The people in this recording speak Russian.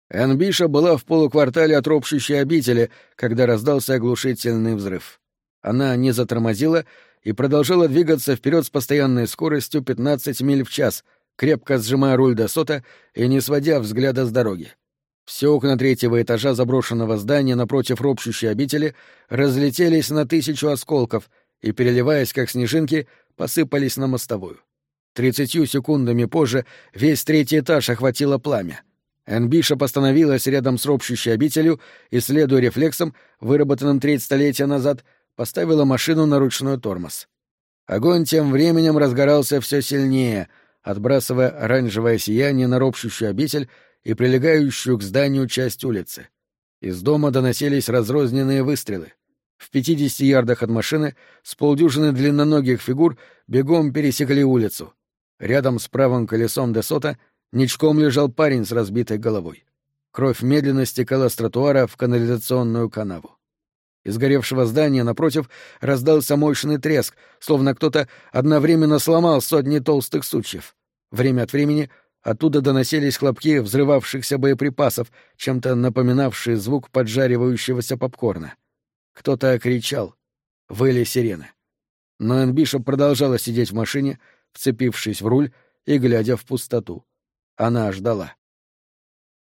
Энн Бишоп была в полуквартале от ропщущей обители, когда раздался оглушительный взрыв. Она не затормозила и продолжала двигаться вперед с постоянной скоростью 15 миль в час, крепко сжимая руль Д'Ассота и не сводя взгляда с дороги. Все окна третьего этажа заброшенного здания напротив ропщущей обители разлетелись на 1000 осколков и, переливаясь как снежинки, посыпались на мостовую. 30 секундами позже весь третий этаж охватило пламя. Энн Бишоп остановилась рядом с ропщущей обителью и, следуя рефлексам, выработанным треть столетия назад, поставила машину на ручной тормоз. Огонь тем временем разгорался все сильнее, отбрасывая оранжевое сияние на ропщущую обитель и прилегающую к зданию часть улицы. Из дома доносились разрозненные выстрелы. В 50 ярдах от машины с полдюжины длинноногих фигур бегом пересекли улицу. Рядом с правым колесом Д'Ассота ничком лежал парень с разбитой головой. Кровь медленно стекала с тротуара в канализационную канаву. Из горевшего здания напротив раздался мощный треск, словно кто-то одновременно сломал сотни толстых сучьев. Время от времени оттуда доносились хлопки взрывавшихся боеприпасов, чем-то напоминавшие звук поджаривающегося попкорна. Кто-то кричал. Выли сирены. Но Энн Бишоп продолжала сидеть в машине, вцепившись в руль и глядя в пустоту. Она ждала.